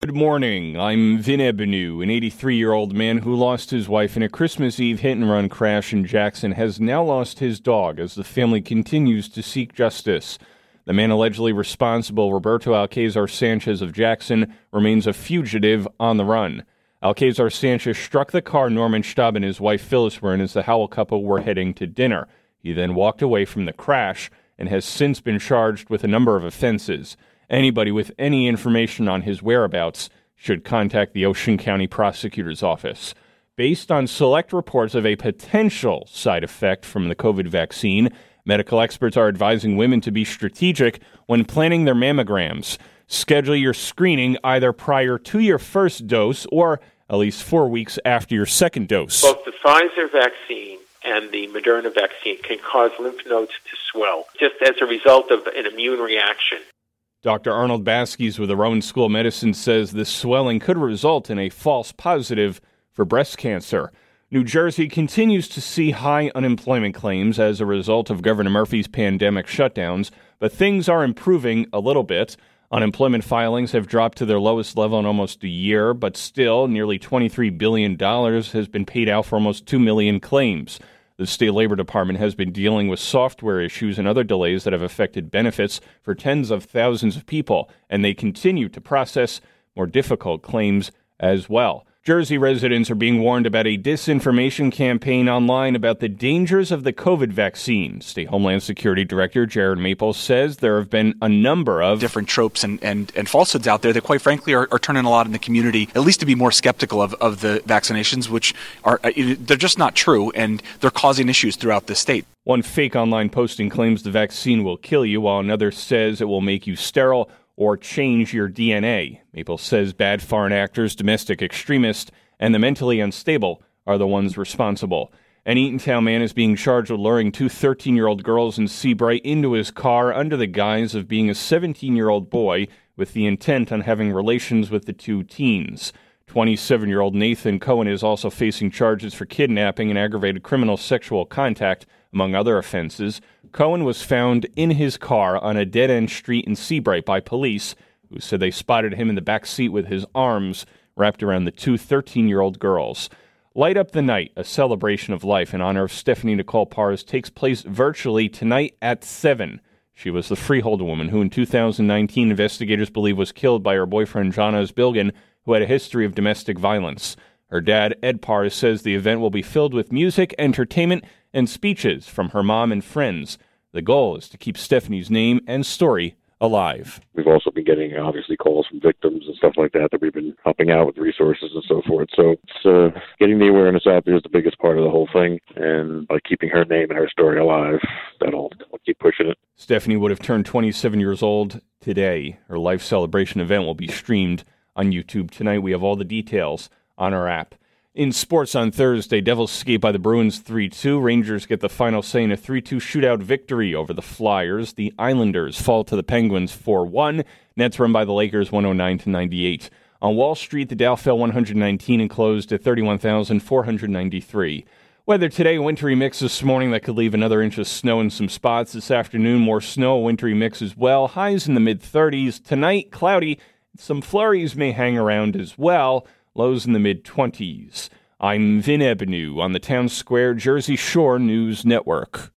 Good morning. I'm Vin Ebenau, an 83-year-old man who lost his wife in a Christmas Eve hit-and-run crash in Jackson has now lost his dog as the family continues to seek justice. The man allegedly responsible, Roberto Alcazar Sanchez of Jackson, remains a fugitive on the run. Alcazar Sanchez struck the car Norman Staub and his wife Phyllis were in as the Howell couple were heading to dinner. He then walked away from the crash and has since been charged with a number of offenses. Anybody with any information on his whereabouts should contact the Ocean County Prosecutor's Office. Based on select reports of a potential side effect from the COVID vaccine, medical experts are advising women to be strategic when planning their mammograms. Schedule your screening either prior to your first dose or at least 4 weeks after your second dose. Both the Pfizer vaccine and the Moderna vaccine can cause lymph nodes to swell, just as a result of an immune reaction. Dr. Arnold Baskis with the Rowan School of Medicine says this swelling could result in a false positive for breast cancer. New Jersey continues to see high unemployment claims as a result of Governor Murphy's pandemic shutdowns, but things are improving a little bit. Unemployment filings have dropped to their lowest level in almost a year, but still nearly $23 billion has been paid out for almost 2 million claims. The State Labor Department has been dealing with software issues and other delays that have affected benefits for tens of thousands of people, and they continue to process more difficult claims as well. Jersey residents are being warned about a disinformation campaign online about the dangers of the COVID vaccine. State Homeland Security Director Jared Maple says there have been a number of different tropes and falsehoods out there that, quite frankly, are turning a lot in the community, at least to be more skeptical of the vaccinations, which are they're just not true, and they're causing issues throughout the state. One fake online posting claims the vaccine will kill you, while another says it will make you sterile or change your DNA. Maple says bad foreign actors, domestic extremists, and the mentally unstable are the ones responsible. An Eatontown man is being charged with luring two 13-year-old girls in Seabright into his car under the guise of being a 17-year-old boy with the intent on having relations with the two teens. 27-year-old Nathan Cohen is also facing charges for kidnapping and aggravated criminal sexual contact, among other offenses. Cohen was found in his car on a dead-end street in Seabright by police, who said they spotted him in the back seat with his arms wrapped around the two 13-year-old girls. Light Up the Night, a celebration of life in honor of Stephanie Nicole Pars, takes place virtually tonight at 7. She was the Freehold woman who in 2019 investigators believe was killed by her boyfriend John Osbilgan, who had a history of domestic violence. Her dad, Ed Pars, says the event will be filled with music, entertainment, and speeches from her mom and friends. The goal is to keep Stephanie's name and story alive. We've also been getting, obviously, calls from victims and stuff like that we've been helping out with resources and so forth. So it's getting the awareness out there is the biggest part of the whole thing. And by keeping her name and her story alive, that'll keep pushing it. Stephanie would have turned 27 years old today. Her life celebration event will be streamed on YouTube tonight. We have all the details on our app. In sports on Thursday, Devils escape by the Bruins 3-2. Rangers get the final say in a 3-2 shootout victory over the Flyers. The Islanders fall to the Penguins 4-1. Nets run by the Lakers 109-98. On Wall Street, the Dow fell 119 and closed at 31,493. Weather today, wintry mix this morning that could leave another inch of snow in some spots. This afternoon, more snow, wintry mix as well. Highs in the mid-30s. Tonight, cloudy. Some flurries may hang around as well. Lows in the mid-20s. I'm Vin Ebenau on the Town Square Jersey Shore News Network.